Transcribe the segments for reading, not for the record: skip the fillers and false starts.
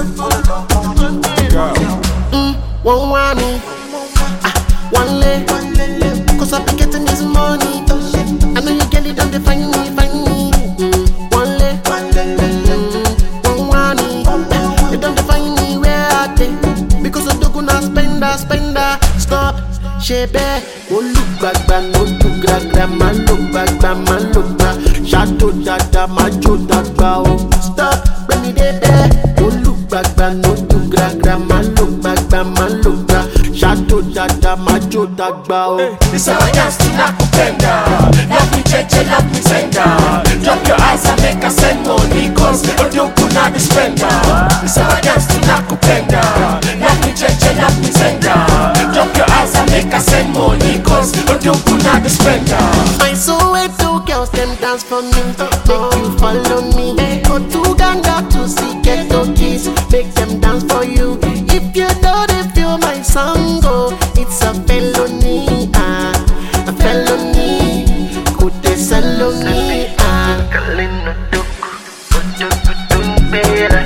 One want me, one leg. Cause I be getting this money. I know you get it, don't define me, find me. One leg, one want me. You don't define me where I take. Because I don't gonna spender. Stop, shebe. Oh look back, no to gra, man look back, man look back. Shadow dada, majo dada. Oh stop, when me there. Oh look back, no to gra, man look back, man look back. Shadow dada, majo dada. Oh. This how I dance to nakupenda. Love me cheche, love me tender. Drop your eyes and make us send money. Cause audio kuna be spender. This how I dance to nakupenda. Love me cheche, love me tender. Drop your eyes and make us send money. Cause audio kuna be spender. I saw it, two girls them dance for me. Make you follow me. Go to Ganga to see ghetto kids. Make them dance for you. If you don't feel my song, oh, it's a felony, a felony. Could they sell me, Kalina duku, ojoku bera,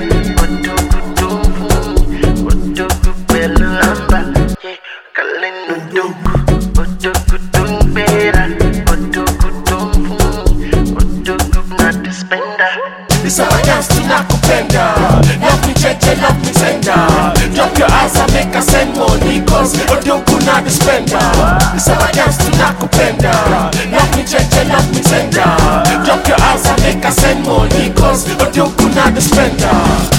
ojoku belamba. Kalina duku, ojoku bera, ojoku not the spender. This how I dance to nakupenda. Love me cheche, love me tender. Drop your eyes and make us send money. Cause audio kuna be spender. This how I dance to nakupenda. Love me cheche, love me tender. Drop your eyes and make us send money. Cause audio kuna be spender.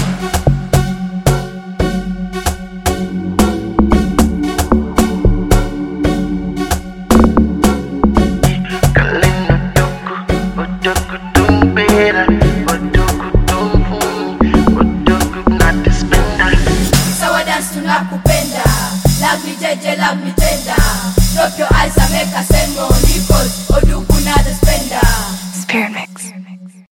Nakupenda, love me jeje, love me tender. Drop your eyes and make us send money. Cause